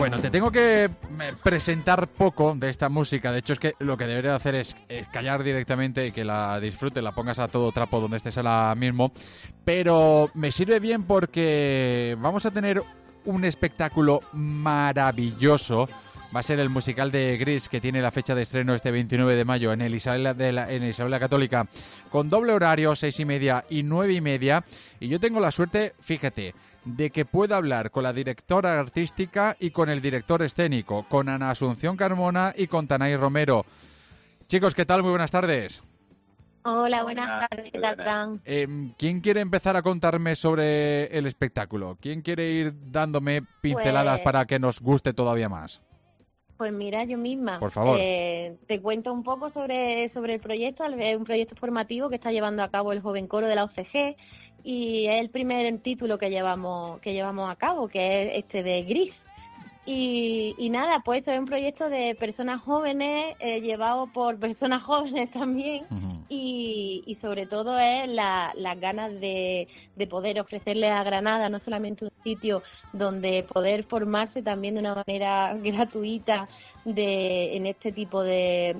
Bueno, te tengo que presentar poco de esta música. De hecho, es que lo que debería hacer es callar directamente y que la disfrutes, la pongas a todo trapo donde estés ahora mismo. Pero me sirve bien porque vamos a tener un espectáculo maravilloso. Va a ser el musical de Gris, que tiene la fecha de estreno este 29 de mayo en el Isabel la Católica, con doble horario, 6:30 y 9:30. Y yo tengo la suerte, fíjate, de que pueda hablar con la directora artística y con el director escénico, con Ana Asunción Carmona y con Tanay Romero. Chicos, ¿qué tal? Muy buenas tardes. Hola, buenas tardes, ¿qué tal, Fran? ¿Quién quiere empezar a contarme sobre el espectáculo? ¿Quién quiere ir dándome pinceladas para que nos guste todavía más? Pues mira, yo misma. Por favor. Te cuento un poco sobre el proyecto. Es un proyecto formativo que está llevando a cabo el Joven Coro de la OCG y es el primer título que llevamos a cabo, que es este de Gris. Y nada, pues esto es un proyecto de personas jóvenes, llevado por personas jóvenes también, y sobre todo es las ganas de poder ofrecerle a Granada no solamente un sitio donde poder formarse también de una manera gratuita en este tipo de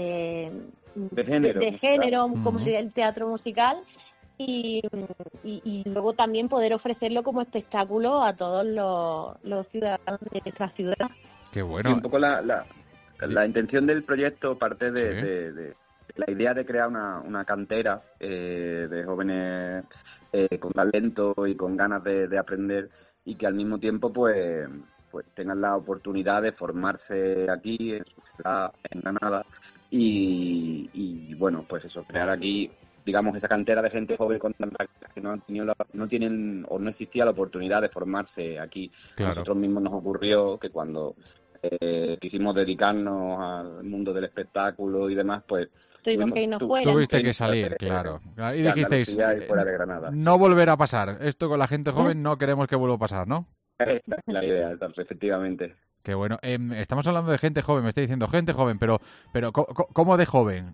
género, como sería el teatro musical. Y luego también poder ofrecerlo como espectáculo a todos los ciudadanos de nuestra ciudad. Qué bueno. Y un poco la intención del proyecto parte de la idea de crear una cantera de jóvenes con talento y con ganas de aprender, y que al mismo tiempo pues tengan la oportunidad de formarse aquí en su ciudad, en Granada, y bueno, pues eso, crear aquí, digamos, esa cantera de gente joven con tanta que no tienen o no existía la oportunidad de formarse aquí. Claro. Nosotros mismos nos ocurrió que cuando quisimos dedicarnos al mundo del espectáculo y demás, pues tuvimos que irnos fuera. Tuviste que salir, claro. Y dijisteis, fuera de Granada. No volverá a pasar. Esto con la gente joven no queremos que vuelva a pasar, ¿no? La idea, efectivamente. Qué bueno. Estamos hablando de gente joven, me está diciendo gente joven, pero ¿cómo de joven?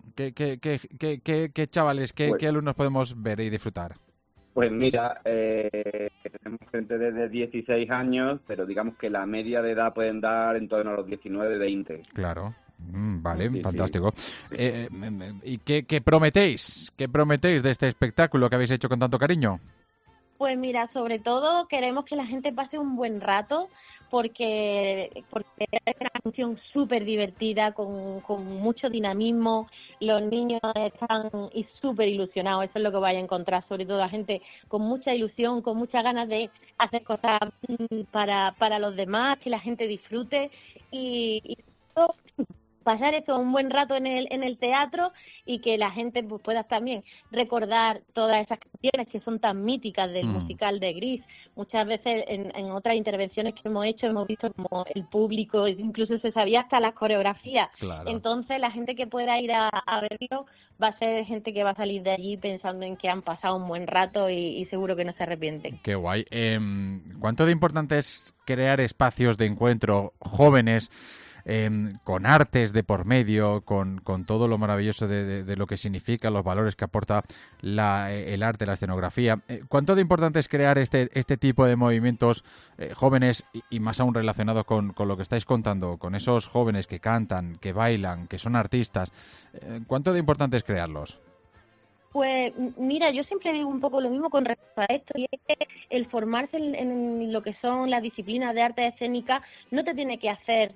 ¿Qué chavales, qué alumnos podemos ver y disfrutar? Pues mira, tenemos gente desde 16 años, pero digamos que la media de edad pueden dar en torno a los 19, 20. Claro. Vale, sí, fantástico. Sí. ¿Y qué prometéis? ¿Qué prometéis de este espectáculo que habéis hecho con tanto cariño? Pues mira, sobre todo queremos que la gente pase un buen rato porque es una función súper divertida, con mucho dinamismo. Los niños están súper ilusionados, eso es lo que vais a encontrar, sobre todo la gente con mucha ilusión, con muchas ganas de hacer cosas para los demás, que la gente disfrute y pasar esto un buen rato en el teatro, y que la gente pues pueda también recordar todas esas canciones que son tan míticas del musical de Gris. Muchas veces en otras intervenciones que hemos hecho hemos visto como el público incluso se sabía hasta las coreografías. Claro. Entonces la gente que pueda ir a verlo va a ser gente que va a salir de allí pensando en que han pasado un buen rato y seguro que no se arrepienten. Qué guay. ¿Cuánto de importante es crear espacios de encuentro jóvenes, con artes de por medio, con todo lo maravilloso de lo que significa, los valores que aporta el arte, la escenografía? ¿Cuánto de importante es crear este tipo de movimientos jóvenes y más aún relacionados con lo que estáis contando, con esos jóvenes que cantan, que bailan, que son artistas? ¿Cuánto de importante es crearlos? Pues mira, yo siempre digo un poco lo mismo con respecto a esto, y es que el formarse en lo que son las disciplinas de arte escénica no te tiene que hacer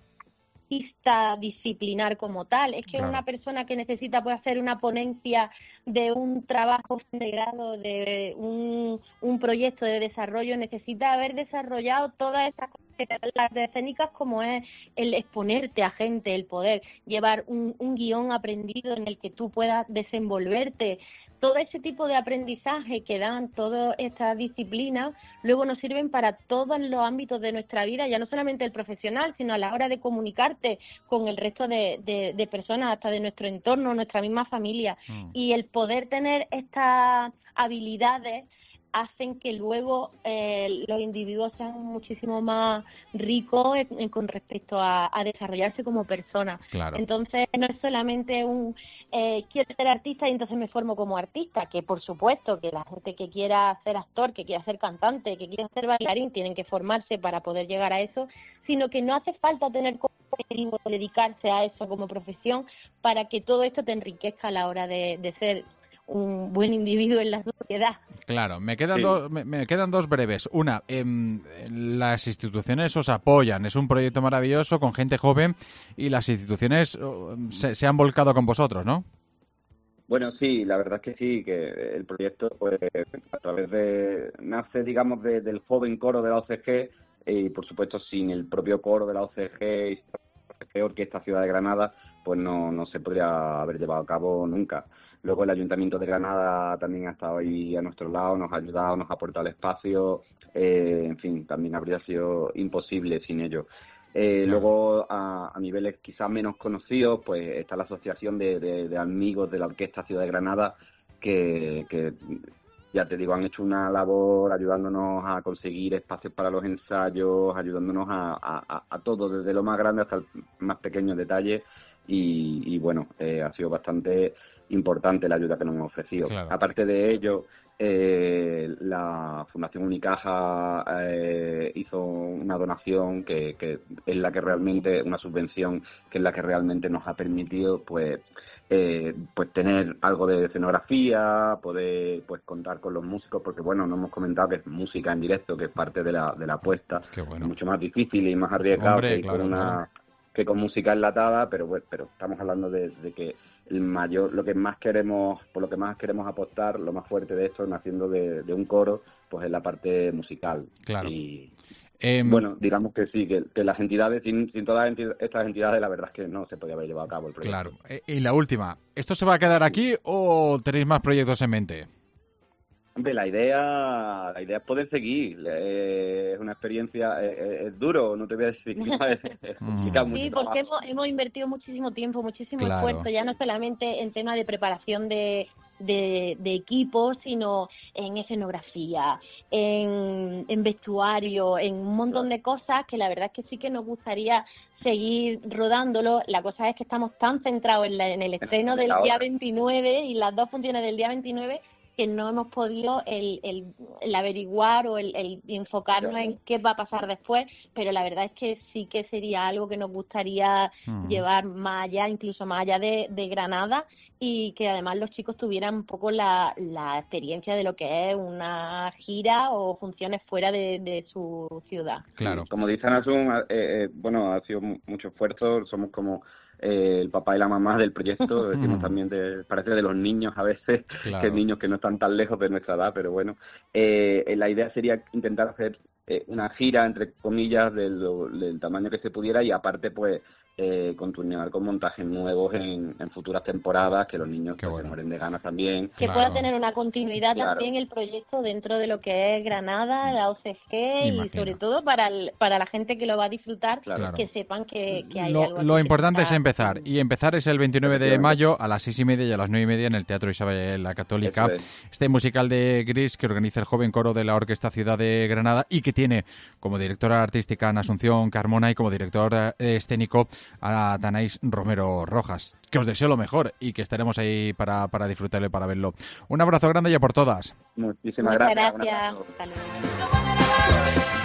disciplinar como tal. Es que Claro. Una persona que necesita puede hacer una ponencia de un trabajo de grado, de un proyecto de desarrollo, necesita haber desarrollado todas esas las escénicas, como es el exponerte a gente, el poder llevar un guión aprendido en el que tú puedas desenvolverte. Todo ese tipo de aprendizaje que dan todas estas disciplinas luego nos sirven para todos los ámbitos de nuestra vida, ya no solamente el profesional, sino a la hora de comunicarte con el resto de personas, hasta de nuestro entorno, nuestra misma familia. Y el poder tener estas habilidades hacen que luego los individuos sean muchísimo más ricos con respecto a desarrollarse como personas. Claro. Entonces no es solamente quiero ser artista y entonces me formo como artista, que por supuesto que la gente que quiera ser actor, que quiera ser cantante, que quiera ser bailarín, tienen que formarse para poder llegar a eso, sino que no hace falta tener como objetivo dedicarse a eso como profesión para que todo esto te enriquezca a la hora de ser un buen individuo en la sociedad. Claro, me quedan dos breves. Una, las instituciones os apoyan, es un proyecto maravilloso con gente joven y las instituciones se han volcado con vosotros, ¿no? Bueno, sí, la verdad es que sí, que el proyecto pues a través nace, digamos, del joven coro de la OCG y por supuesto sin el propio coro de la OCG y Orquesta Ciudad de Granada, pues no se podría haber llevado a cabo nunca. Luego el Ayuntamiento de Granada también ha estado ahí a nuestro lado, nos ha ayudado, nos ha aportado el espacio, en fin, también habría sido imposible sin ello. Claro. Luego, a niveles quizás menos conocidos, pues está la Asociación de Amigos de la Orquesta Ciudad de Granada, que ya te digo, han hecho una labor ayudándonos a conseguir espacios para los ensayos, ayudándonos a todo, desde lo más grande hasta el más pequeño detalle. Y bueno, ha sido bastante importante la ayuda que nos han ofrecido. Claro. Aparte de ello, la Fundación Unicaja hizo una donación que es la que realmente, una subvención que es la que realmente nos ha permitido pues tener algo de escenografía, poder pues contar con los músicos, porque bueno, no hemos comentado que es música en directo, que es parte de la apuesta. Qué bueno. Es mucho más difícil y más arriesgado. Hombre, que claro, con claro. que con música enlatada, pero estamos hablando de que por lo que más queremos apostar, lo más fuerte de esto, naciendo de un coro, pues es la parte musical. Claro. Y bueno, digamos que sí, que las entidades, sin todas estas entidades, la verdad es que no se podía haber llevado a cabo el proyecto. Claro. Y la última, ¿esto se va a quedar aquí o tenéis más proyectos en mente? Hombre, la idea es poder seguir. Es una experiencia, es duro, no te voy a decir que es complicado. Sí, porque hemos invertido muchísimo tiempo, muchísimo esfuerzo, ya no solamente en tema de preparación de equipos, sino en escenografía, en vestuario, en un montón de cosas que la verdad es que sí que nos gustaría seguir rodándolo. La cosa es que estamos tan centrados en el estreno del día 29 y las dos funciones del día 29 que no hemos podido el averiguar o el enfocarnos en qué va a pasar después, pero la verdad es que sí que sería algo que nos gustaría llevar más allá, incluso más allá de Granada, y que además los chicos tuvieran un poco la experiencia de lo que es una gira o funciones fuera de su ciudad. Claro. Como dice Nasun, bueno, ha sido mucho esfuerzo, somos como el papá y la mamá del proyecto, decimos también parece de los niños a veces, claro, que niños que no están tan lejos de nuestra edad, pero bueno, la idea sería intentar hacer una gira, entre comillas, del tamaño que se pudiera y aparte pues continuar con montajes nuevos en futuras temporadas, que los niños pues, se mueren de ganas también. Que pueda tener una continuidad también el proyecto dentro de lo que es Granada, la OCG y sobre todo para la gente que lo va a disfrutar, que sepan que hay algo. Lo importante es empezar, y empezar es el 29 de mayo a las 6:30 y a las 9:30 en el Teatro Isabel la Católica. Este musical de Gris que organiza el joven coro de la Orquesta Ciudad de Granada y que tiene como directora artística a Asunción Carmona y como director escénico a Danais Romero Rojas. Que os deseo lo mejor y que estaremos ahí para disfrutarlo y para verlo. Un abrazo grande y a por todas. Muchísimas gracias. Hasta luego.